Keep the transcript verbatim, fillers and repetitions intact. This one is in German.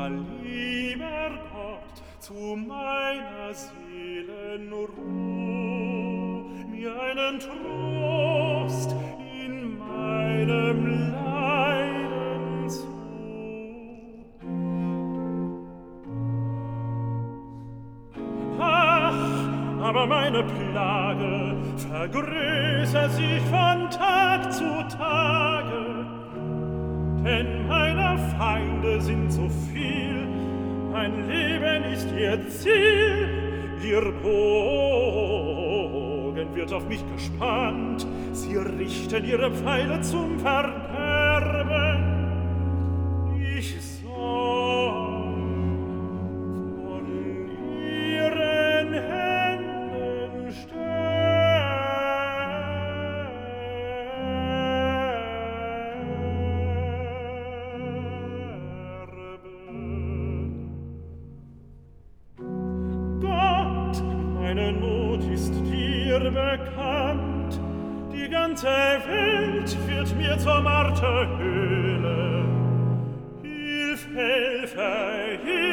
lieber Gott, zu meiner Seelen Ruh, mir einen Trost in meinem Leiden zu. Ach, aber meine Plage vergrößert sich von Tag zu Tage, denn meiner Feinde sind so viel, mein Leben ist ihr Ziel, ihr Bogen wird auf mich gespannt, sie richten ihre Pfeile zum Verderben. Ich soll von ihren Händen meine Not ist dir bekannt, die ganze Welt wird mir zur Marterhöhle. Hilf, Helfer, hilf!